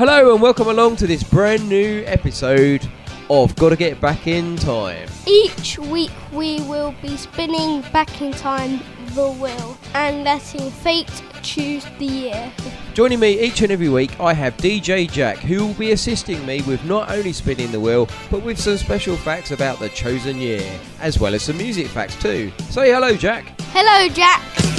Hello and welcome along to this brand new episode of Gotta Get Back in Time. Each week we will be spinning back in time the wheel and letting fate choose the year. Joining me each and every week I have DJ Jack, who will be assisting me with not only spinning the wheel but with some special facts about the chosen year, as well as some music facts too. Say hello, Jack. Hello, Jack.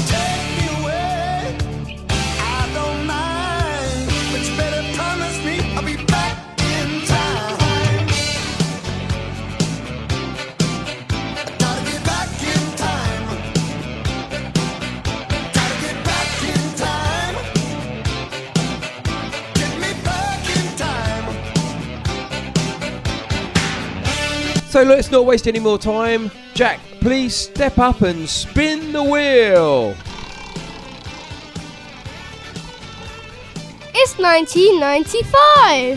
So let's not waste any more time. Jack, please step up and spin the wheel. It's 1995.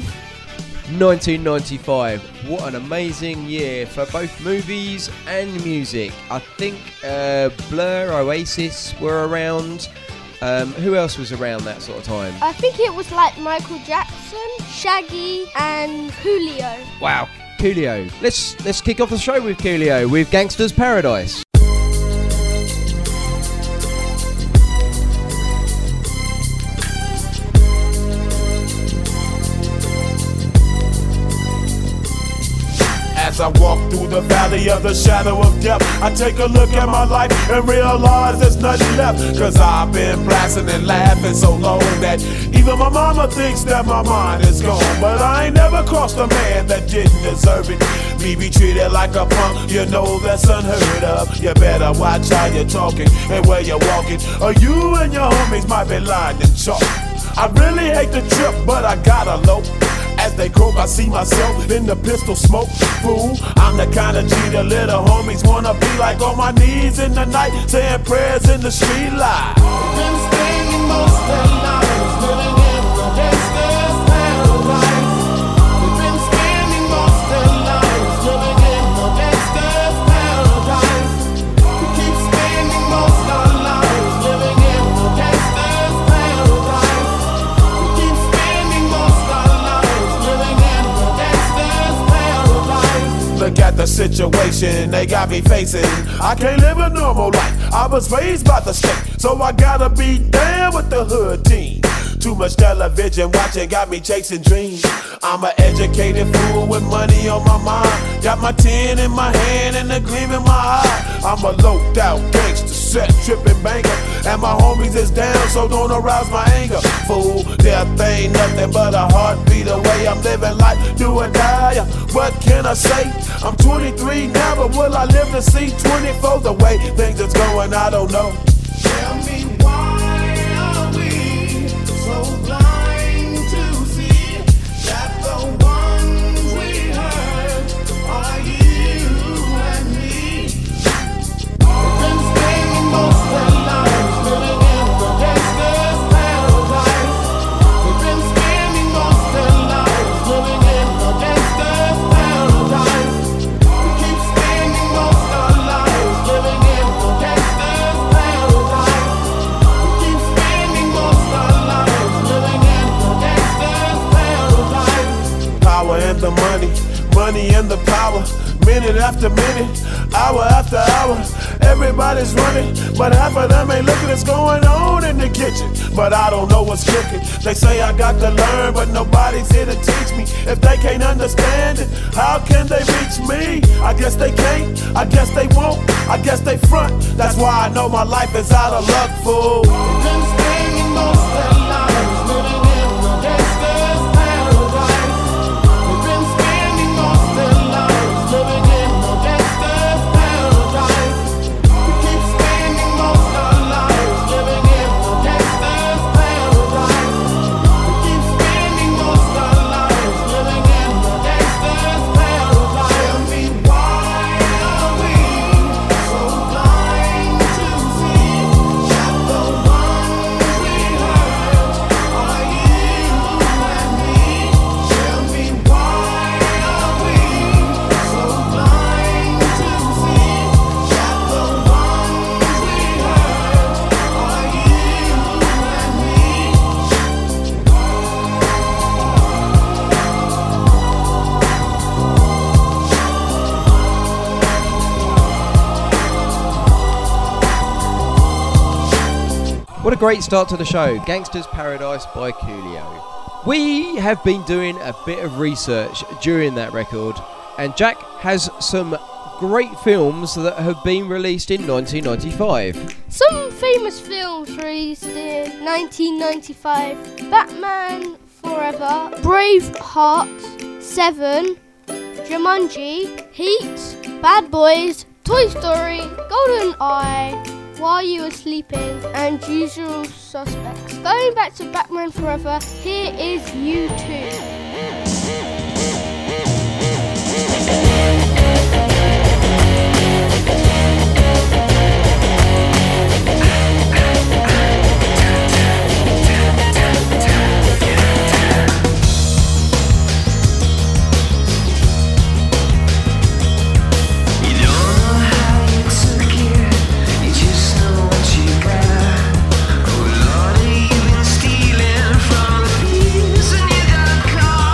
1995. What an amazing year for both movies and music. I think Blur, Oasis were around. Who else was around that sort of time? I think it was like Michael Jackson, Shaggy and Coolio. Wow. Coolio. Let's kick off the show with Coolio with Gangsta's Paradise. As I walk through the valley of the shadow of death, I take a look at my life and realize there's nothing left. Cause I've been blasting and laughing so long that even my mama thinks that my mind is gone. But I ain't never crossed a man that didn't deserve it. Me be treated like a punk, you know that's unheard of. You better watch how you're talking and where you're walking, or you and your homies might be lying in chalk. I really hate the trip, but I gotta low. As they croak, I see myself in the pistol smoke. Fool, I'm the kind of G the little homies wanna be like, on my knees in the night, saying prayers in the street light. Been spending most of their lives living in the gangster's paradise. We've been spending most of their lives living in the gangster's paradise. We keep spending most of our lives living in the gangster's paradise. We keep spending most of our lives living in the gangster's paradise. Look at the situation they got me facing. I can't live a normal life. I was raised by the state, so I gotta be down with the hood team. Too much television watching got me chasing dreams. I'm an educated fool with money on my mind. Got my tin in my hand and a gleam in my eye. I'm a loped out gangster, set tripping banker, and my homies is down, so don't arouse my anger. Fool, death ain't nothing but a heartbeat away. I'm living life, do or die. What can I say? I'm 23 now, but will I live to see 24? The way things is going, I don't know. Tell me why are we so blind to see that the ones we hurt are you and me? We've been spending most of our lives living in the gangster's paradise. We've been spending most of our lives living in the gangster's paradise. We keep spending most of our lives living in the gangster's paradise. We keep spending most of our lives living in the gangster's paradise. Power and the money, money and the power. Minute after minute, hour after hour, everybody's running, but half of them ain't looking what's going on in the kitchen. But I don't know what's cooking. They say I got to learn, but nobody's here to teach me. If they can't understand it, how can they reach me? I guess they can't, I guess they won't, I guess they front. That's why I know my life is out of luck, fool. We've been spending most of our lives living in the gangster's paradise. We've been spending most of our lives living in the gangster's paradise. We keep spending most of our lives living in the gangster's paradise. We keep spending most of our lives living in the gangster's paradise. Tell me why are we so blind to see that the ones we hurt What a great start to the show. Gangster's Paradise by Coolio. We have been doing a bit of research during that record, and Jack has some great films that have been released in 1995. Some famous films released in 1995: Batman Forever, Braveheart, Seven, Jumanji, Heat, Bad Boys, Toy Story, Golden Eye, While You Were Sleeping, and Usual Suspects. Going back to Batman Forever, here is U2. Stealing from the thieves, and you got caught.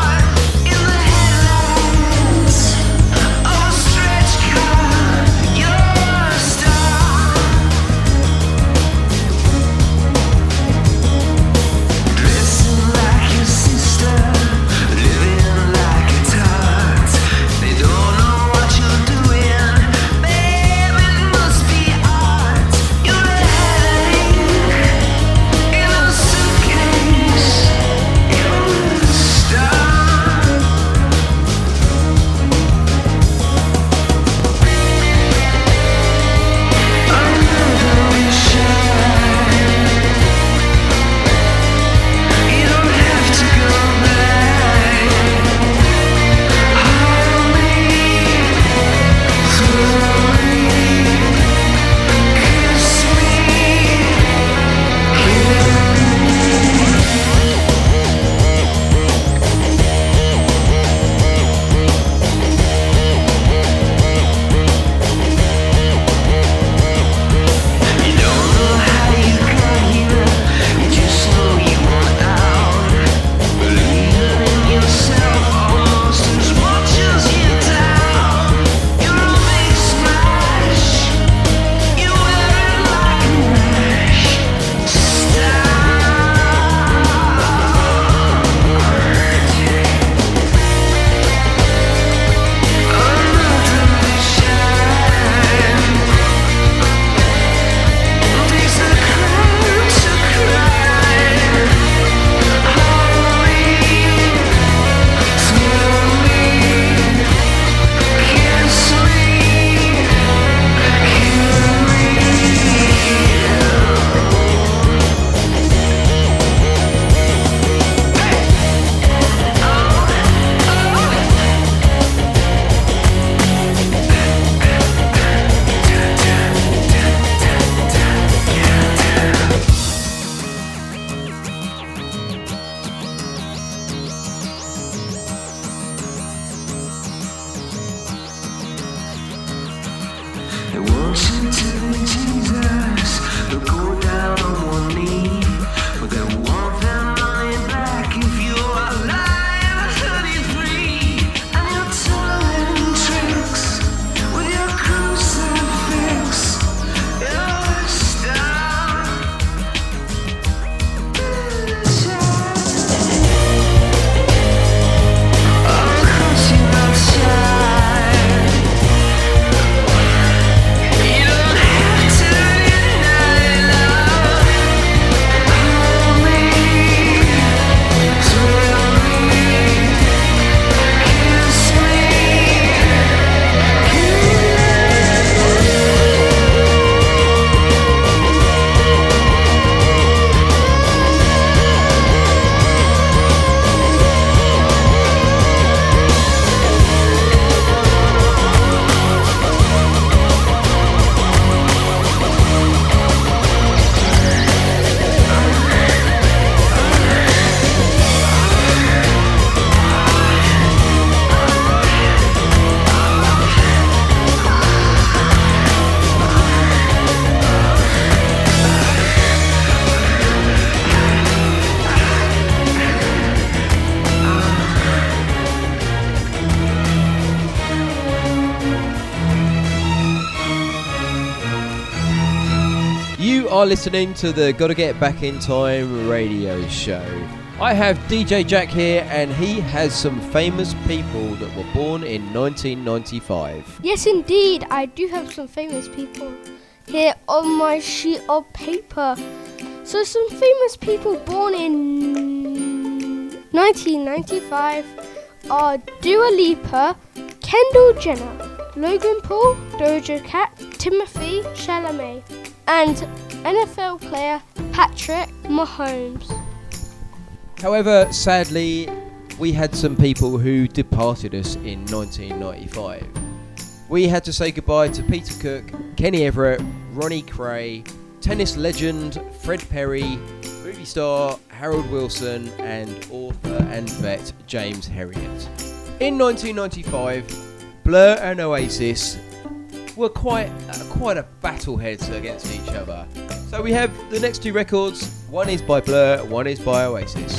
are listening to the Gotta Get Back in Time radio show. I have DJ Jack here, and he has some famous people that were born in 1995. Yes, indeed, I do have some famous people here on my sheet of paper. So some famous people born in 1995 are Dua Lipa, Kendall Jenner, Logan Paul, Doja Cat, Timothy Chalamet, and NFL player Patrick Mahomes. However, sadly, we had some people who departed us in 1995. We had to say goodbye to Peter Cook, Kenny Everett, Ronnie Cray, tennis legend Fred Perry, movie star Harold Wilson, and author and vet James Herriot. In 1995, Blur and Oasis were quite a battle heads against each other. So we have the next two records. One is by Blur, one is by Oasis.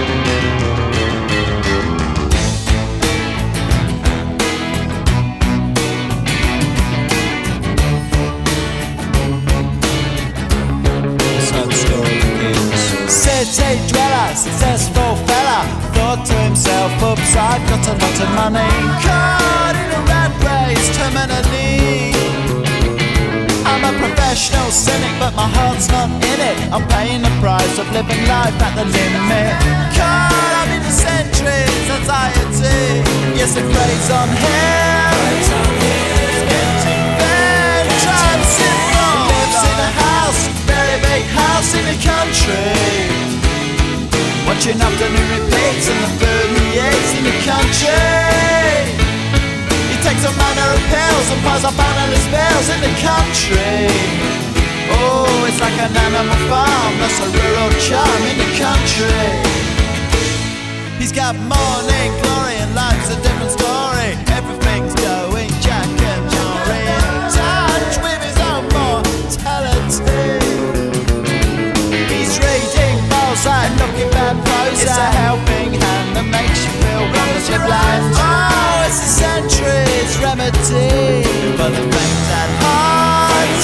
City dweller, successful fella, thought to himself, oops, I've got a lot of money. Caught in a rat race, terminally. I'm a professional cynic, but my heart's not in it. I'm paying the price of living life at the limit. Caught up in the centuries, anxiety. Yes, the craze on him. It's getting bad, simple. Lives in a house, very big house in the country. Watching afternoon repeats and the food he eats in the country. He takes all manner of pills and piles up analyst bills in the country. Oh, it's like an animal farm, that's a rural charm in the country. He's got morning glory and life's a different story. Everything's going Jack and Jory in touch with his own mortality. He's reading and looking bad prose. It's a helping hand that makes you feel wonderfully blind. Oh, it's a century's remedy for the things at heart.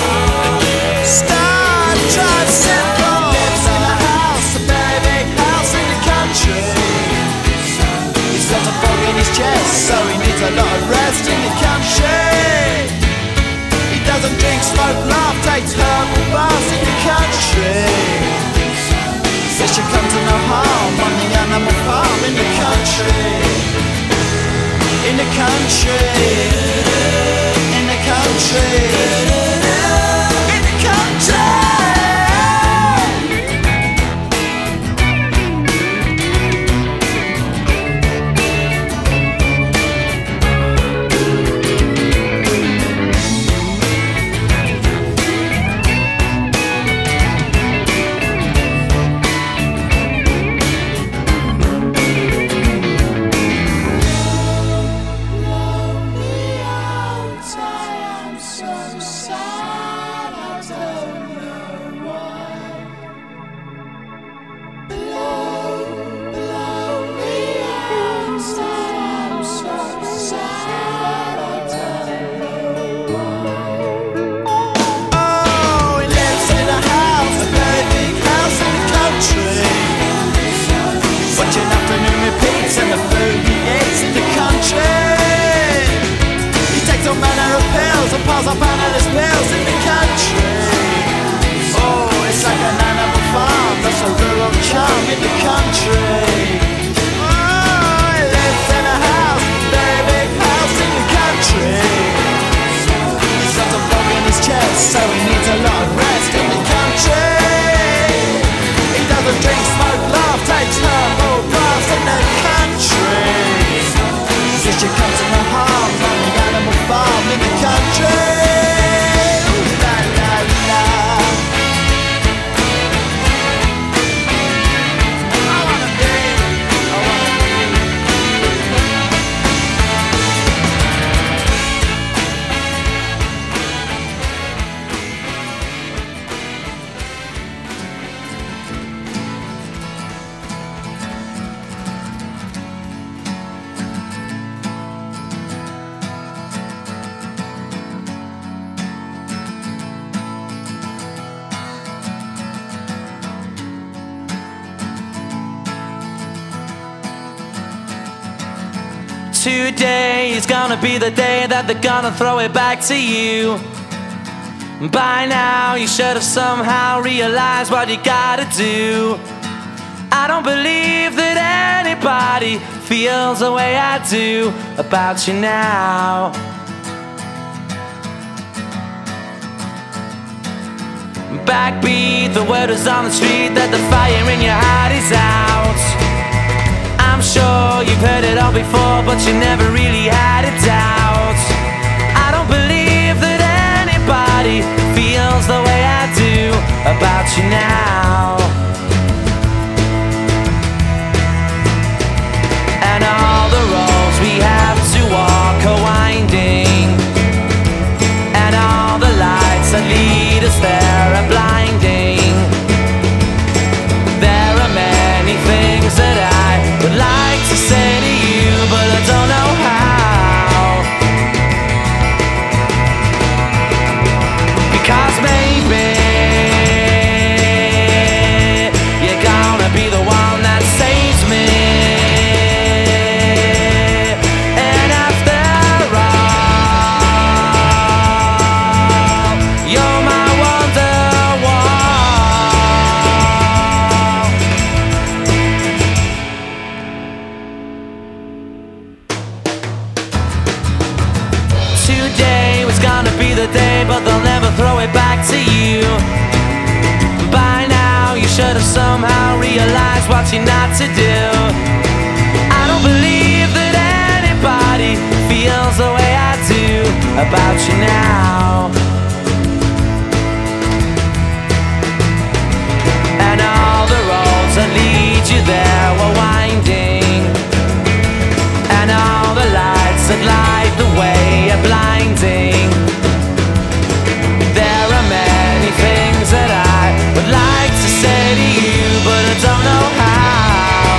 Star Trek simple. Lives in a house, a very big house in the country. He's got a fog in his chest, so he needs a lot of rest in the country. He doesn't drink, smoke, laugh, takes herbal baths in the country. Says you come to no harm on the animal farm in the country. In the country. In the country. In the country. Today is gonna be the day that they're gonna throw it back to you. By now you should have somehow realized what you gotta do. I don't believe that anybody feels the way I do about you now. Backbeat, the word is on the street that the fire in your heart is out. I'm sure you've heard it all before, but you never really had a doubt. I don't believe that anybody feels the way I do about you now. And all the roads we have to walk are winding, and all the lights that lead us there are blinding. There are many things that I would like to say to you, but I don't know how. Because maybe you're gonna be the one that saves me. And after all, you're my Wonderwall. Today was gonna be the day, but they'll never throw it back to you. By now you should have somehow realized what you're not to do. I don't believe that anybody feels the way I do about you now. And all the roads that lead you there were winding, and all the lights that light the way are blinding. There are many things that I would like to say to you, but I don't know how.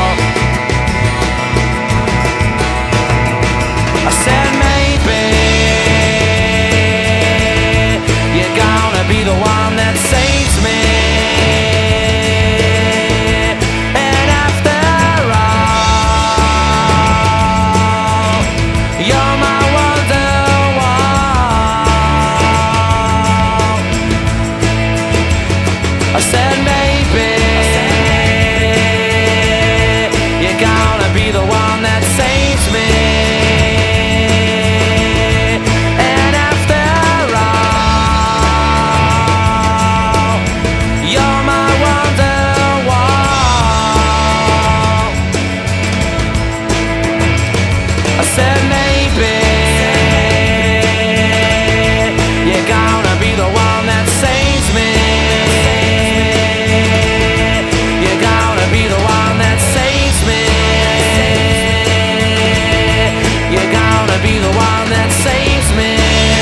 I said maybe you're gonna be the one that saves me. And after all, you're my Wonderwall. I said maybe you're gonna be the one that saves me. And after all, you're my Wonderwall. I said maybe you're gonna be the one that saves me. You're gonna be the one that saves me. You're gonna be the one that saves me.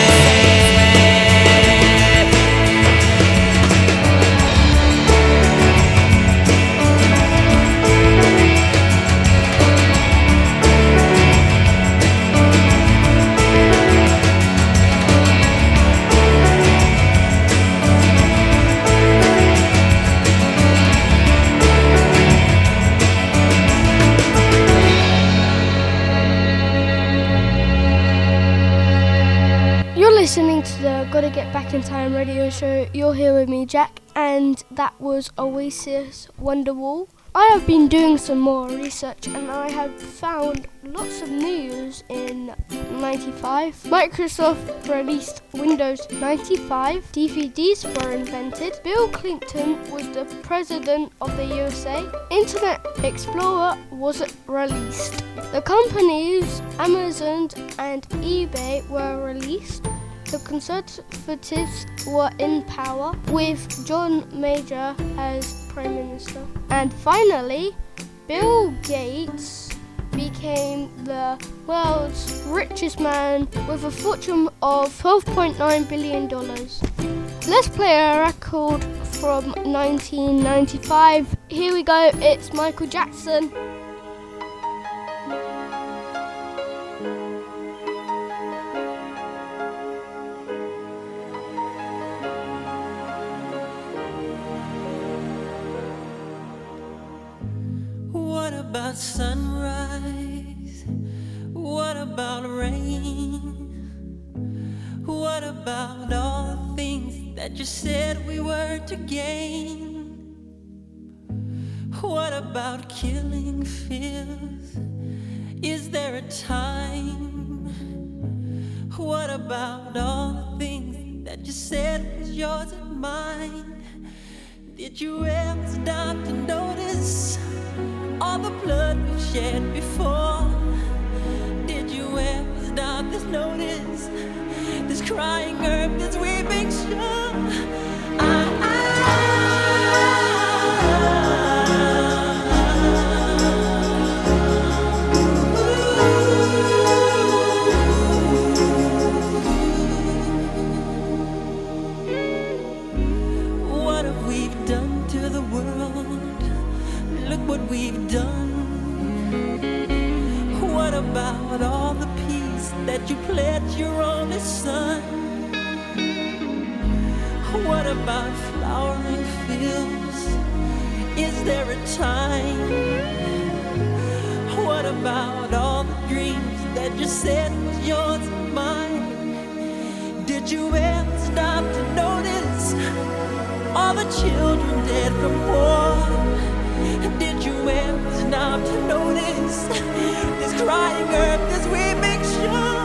You're listening to the Gotta Get Back in Time radio show. You're here with me, Jack, and that was Oasis Wonderwall. I have been doing some more research and I have found lots of news in 95. Microsoft released Windows 95. DVDs were invented. Bill Clinton was the president of the USA. Internet Explorer was released. The companies Amazon and eBay were released. The Conservatives were in power with John Major as Prime Minister. And finally, Bill Gates became the world's richest man with a fortune of $12.9 billion. Let's play a record from 1995. Here we go, it's Michael Jackson. What about sunrise? What about rain? What about all the things that you said we were to gain? What about killing fears? Is there a time? What about all the things that you said was yours and mine? Did you ever stop to notice all the blood we've shed before? Did you ever stop to notice this crying earth, this weeping shore? What have we done to the world? Look what we've done. What about all the peace that you pledged your only son? What about flowering fields? Is there a time? What about all the dreams that you said was yours and mine? Did you ever stop to notice all the children dead from war? Did you ever stop to notice this crying earth, this weeping shore?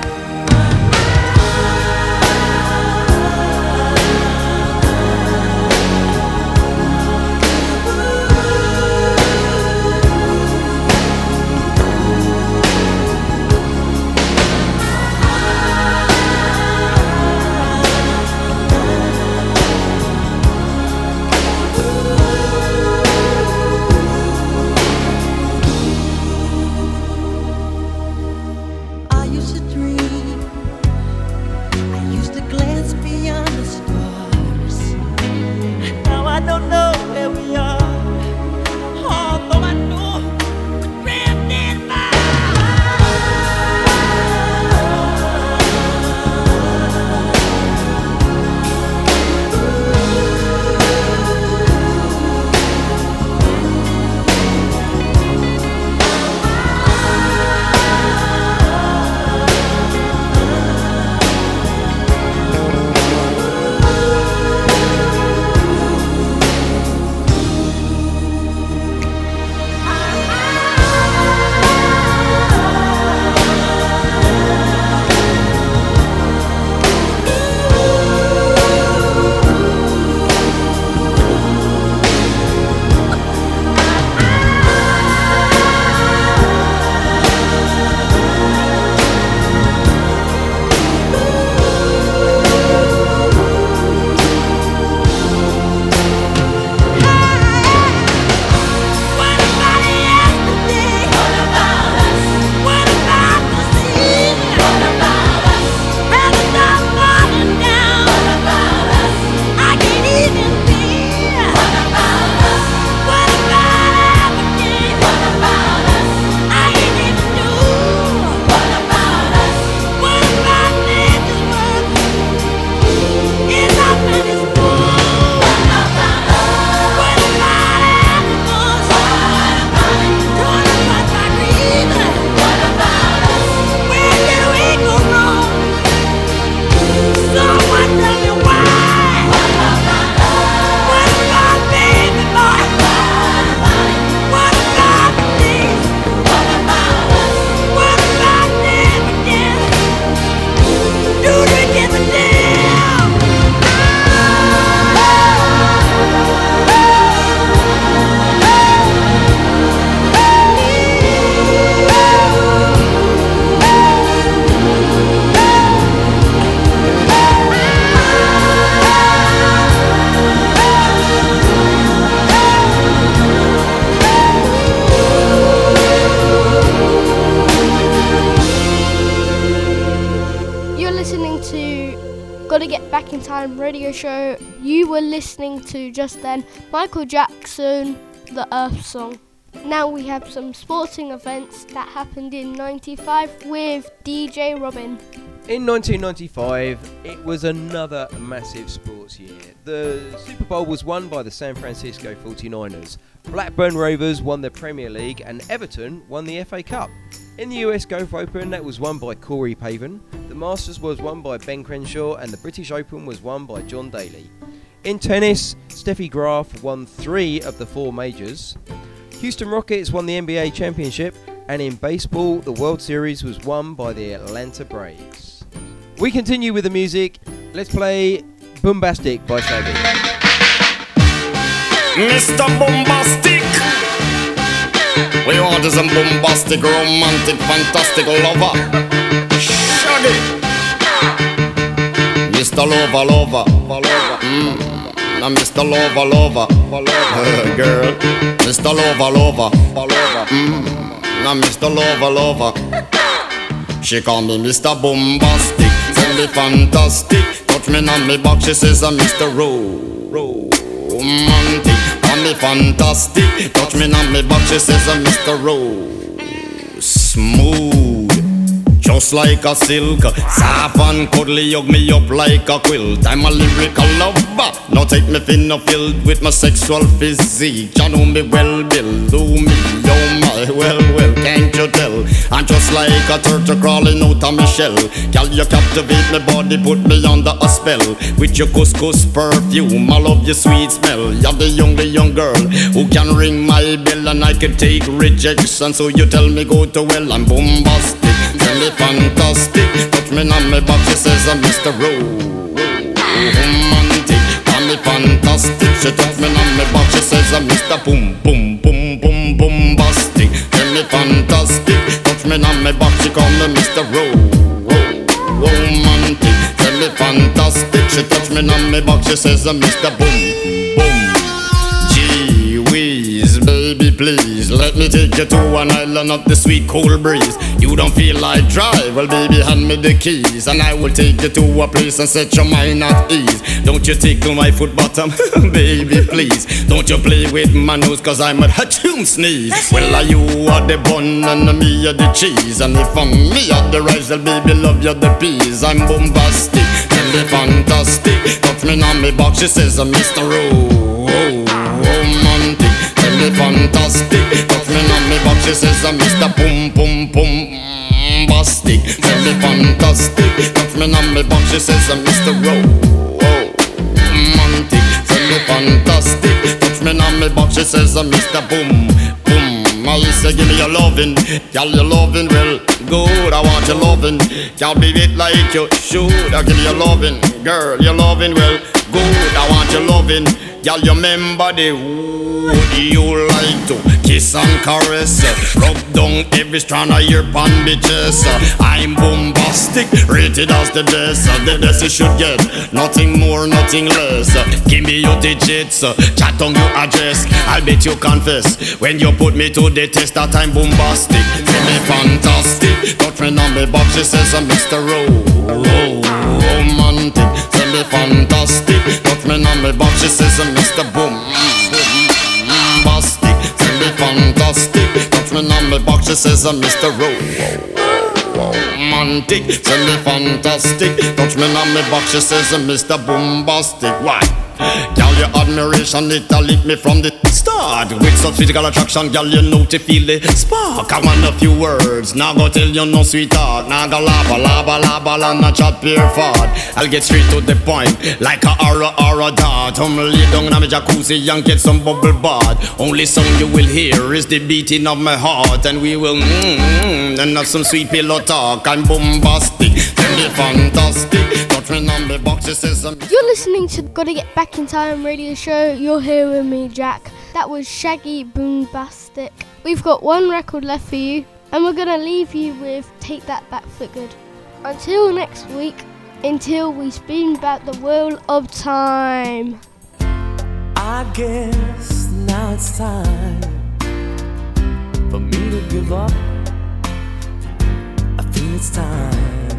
Back in Time radio show. You were listening to just then Michael Jackson, The Earth Song. Now we have some sporting events that happened in 95 with DJ Robin. In 1995, it was another massive sports year. The Super Bowl was won by the San Francisco 49ers. Blackburn Rovers won the Premier League and Everton won the FA Cup. In the US Gulf Open, that was won by Corey Pavin. The Masters was won by Ben Crenshaw, and the British Open was won by John Daly. In tennis, Steffi Graf won 3 of the 4 majors. Houston Rockets won the NBA championship, and in baseball, the World Series was won by the Atlanta Braves. We continue with the music. Let's play Boombastic by Shaggy. Mr. Boombastic, we want is a bombastic, romantic, fantastic lover. Shaggy, Mr. Lover. Now Mr. Lover, girl. Mr. Lover, now Mr. Lover. She call me Mr. Boombastic, tell me fantastic. Touch me on me back, she says I'm Mr. Romantic. Call me fantastic, touch me on me back, she says I'm Mr. Smooth, just like a silk, soft and cuddly, hug me up like a quilt. I'm a lyrical lover, now take me thin or filled with my sexual physique. You know me well, Bill, do me, oh my, well, can't you tell? I'm just like a turtle crawling out of my shell. Girl, you captivate my body, put me under a spell. With your couscous perfume, I love your sweet smell. You're the young girl who can ring my bell, and I can take rejection. So you tell me go to well, I'm bombastic, tell me fantastic. Touch me on my back, she says I'm Mr. Romantic. Call me fantastic. She touch me on my back, she says I'm Mr. Boombastic. Tell me fantastic. Touch me on my back, she call me Mr. Romantic. Tell me fantastic. She touch me on my back, she says I'm Mr. Boom. Gee whiz, baby please, let me take you to an island of the sweet cool breeze. You don't feel like drive, well baby hand me the keys, and I will take you to a place and set your mind at ease. Don't you tickle my foot bottom, baby please. Don't you play with my nose, cause I'm a hatchoon sneeze. Well you are the bun and me are the cheese, and if I'm me are the rice, well baby love you the peas. I'm bombastic, tell me fantastic. Touch me on me box, she says I'm Mr. Romantic. Tell me fantastic. Touch me on me box, she says I'm Mr. Boombastic. Tell me fantastic. Touch me on me box, she says I'm Mr. Romantic. Tell me fantastic. Touch me on me box, she says I'm Mr. Boom. I say give me your lovin', girl, your lovin' well good. I want your lovin', girl, be it like you should. I give me your lovin', girl, your lovin' well good. I want your lovin', girl, you remember the would you like to kiss and caress, rub down every strand of your bandages. I'm bombastic, rated as the best you should get, nothing more, nothing less. Give me your digits, chat on your address. I'll bet you confess when you put me to the test that I'm bombastic. Tell me fantastic, touch me on me box, she says I'm Mr. Romantic. Tell me fantastic, touch me on me box, she says I'm Mr. Bombastic. Tell me fantastic, touch me on me box, she says I'm Mr. Romantic. Tell me fantastic, touch me on me box, she says I'm Mr. Boombastic. Why? Girl, your admiration, it'll lick me from the start. With such physical attraction, girl, you know to feel the spark. I want a few words, now go tell you no sweetheart. Now go laba, and not chat pure fart. I'll get straight to the point, like a aura dart. Lay down in my jacuzzi and get some bubble bath. Only sound you will hear is the beating of my heart, and we will and have some sweet pillow talk. I'm bombastic, tell me fantastic. Touch me on the box, it says I'm... You're listening to Gotta Get Back in Time radio show. You're here with me, Jack. That was Shaggy Boombastic. We've got one record left for you, and we're gonna leave you with Take That Back for Good. Until next week, until we spin back the wheel of time. I guess now it's time for me to give up. I feel it's time.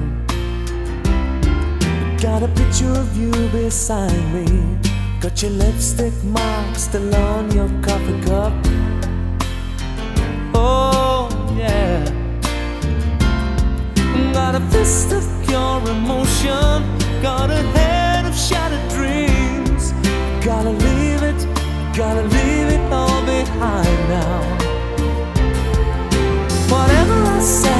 Got a picture of you beside me. Got your lipstick mark still on your coffee cup. Oh yeah. Got a fist of pure emotion. Got a head of shattered dreams. Gotta leave it all behind now. Whatever I say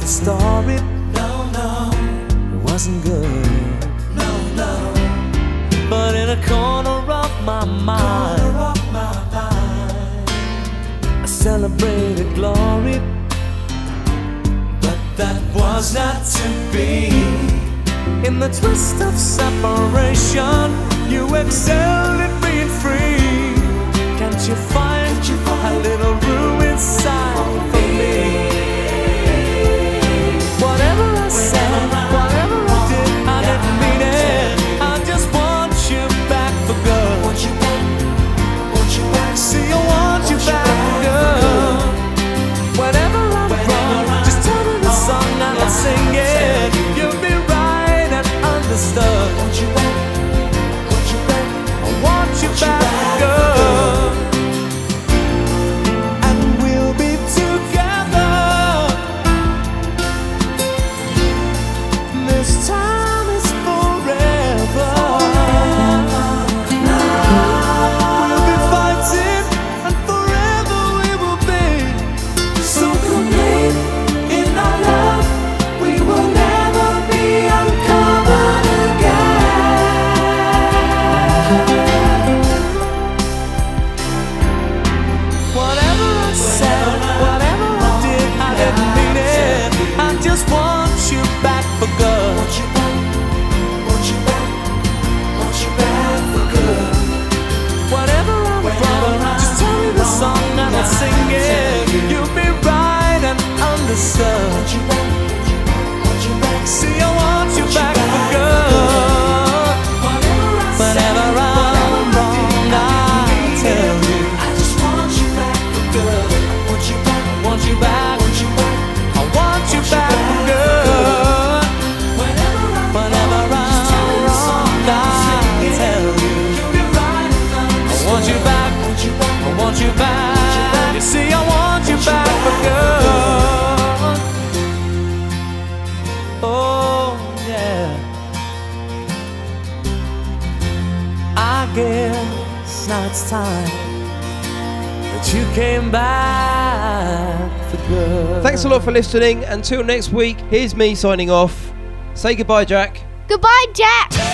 story. No, no, it wasn't good. No, no. But in a corner of my mind, I celebrated glory. But that was not to be. In the twist of separation, you excelled at being free. Can't you find a little room inside for me? Whatever I said, whatever I did, I didn't mean it. I just want you back for good. Want you back. See, I want you back for good. Whenever I'm wrong, just tell me the song and I'll sing it. You'll be right and understood. Want you back. I want you back for good. And we'll be together. This time is forever. We'll be fighting and forever we will be. So complete in our love, we will never be uncovered again. Whatever I said, whatever I did, I didn't mean it. I just want you back for good. Want you back for good. Whatever I'm wrong, just tell me the song and I'll sing it. You'll be right and understood. See, I want you back for good. Whenever I'm wrong, I'll tell you. I just want you back for good. Want you back. I want you back for good. Whenever I'm wrong, I'll tell you. I want you back. I want you back. You see, I want you back for good. Oh yeah. I guess now it's time that you came back for good. Thanks a lot for listening. Until next week, here's me signing off. Say goodbye, Jack. Goodbye, Jack.